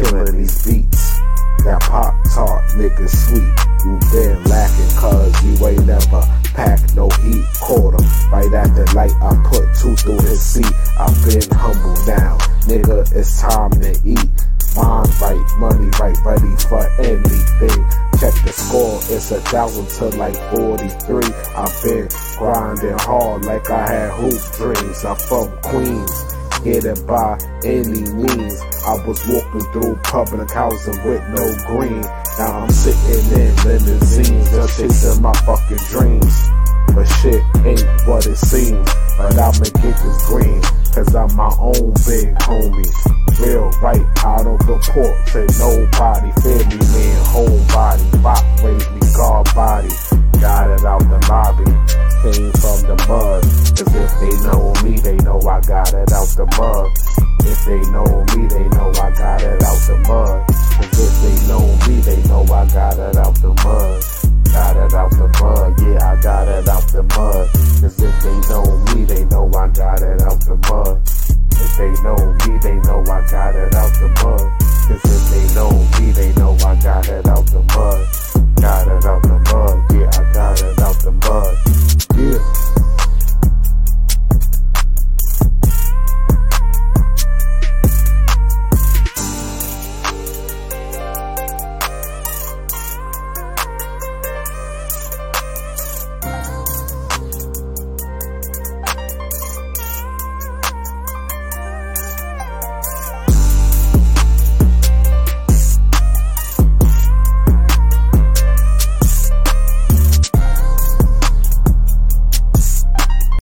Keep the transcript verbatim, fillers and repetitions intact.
killing these beats. That pop tart nigga sweet. You been lacking cause you ain't never packed no heat. Caught him right at the light, I put two through his seat. I've been humble now, nigga, it's time to eat. Mind right, money right, ready for anything. Check the score, it's a thousand to like forty-three. I've been grinding hard like I had hoop dreams. I'm from Queens, getting by any means. I was walking through public housing with no green. Now I'm sitting in limousines, just chasing my fucking dreams. But shit ain't what it seems. But I'ma get this green, cause I'm my own big homie. Real right out of the porch, ain't nobody feel me, man, whole body. Rock raised me, God body. Got it out the lobby, came from the mud. Cause if they know me, they know I got it out the mud. If they know me, they know I got it out the mud. Cause if they know me, they know I got it out the mud. Got it out the mud, yeah, I got it out the mud.